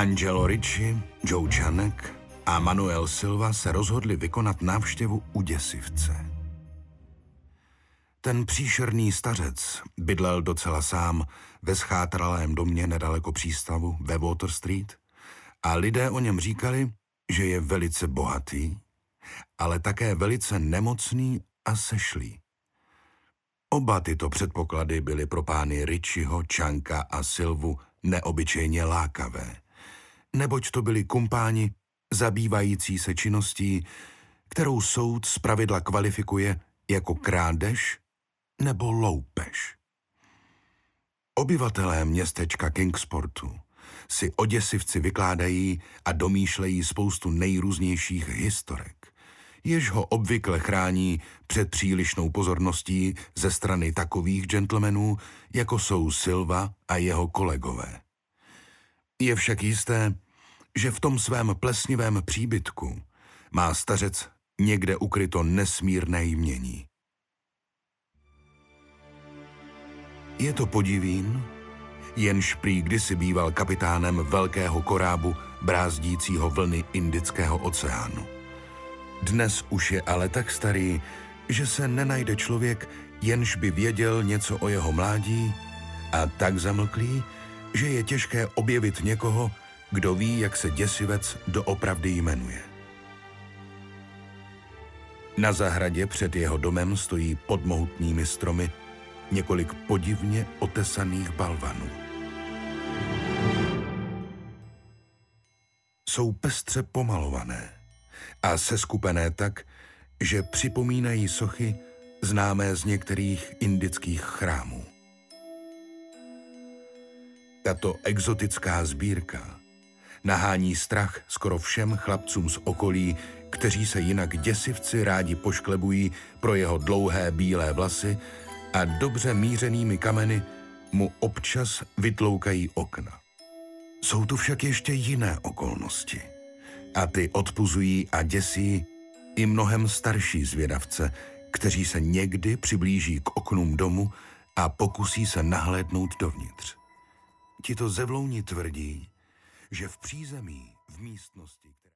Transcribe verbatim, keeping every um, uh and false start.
Angelo Ricci, Joe Čanek a Manuel Silva se rozhodli vykonat návštěvu u děsivce. Ten příšerný stařec bydlel docela sám ve schátralém domě nedaleko přístavu ve Water Street a lidé o něm říkali, že je velice bohatý, ale také velice nemocný a sešlý. Oba tyto předpoklady byly pro pány Ricciho, Čanka a Silvu neobyčejně lákavé, neboť to byli kumpáni zabývající se činností, kterou soud zpravidla kvalifikuje jako krádež nebo loupež. Obyvatelé městečka Kingsportu si o děsivci vykládají a domýšlejí spoustu nejrůznějších historek, jež ho obvykle chrání před přílišnou pozorností ze strany takových gentlemanů, jako jsou Silva a jeho kolegové. Je však jisté, že v tom svém plesnivém příbytku má stařec někde ukryto nesmírné jmění. Je to podivín, jenž prý kdysi býval kapitánem velkého korábu brázdícího vlny Indického oceánu. Dnes už je ale tak starý, že se nenajde člověk, jenž by věděl něco o jeho mládí, a tak zamlklý, že je těžké objevit někoho, kdo ví, jak se děsivec doopravdy jmenuje. Na zahradě před jeho domem stojí pod mohutnými stromy několik podivně otesaných balvanů. Jsou pestře pomalované a seskupené tak, že připomínají sochy známé z některých indických chrámů. Tato exotická sbírka nahání strach skoro všem chlapcům z okolí, kteří se jinak děsivci rádi pošklebují pro jeho dlouhé bílé vlasy a dobře mířenými kameny mu občas vytloukají okna. Jsou tu však ještě jiné okolnosti a ty odpuzují a děsí i mnohem starší zvědavce, kteří se někdy přiblíží k oknům domu a pokusí se nahlédnout dovnitř. Tito zevlouni tvrdí, že v přízemí v místnosti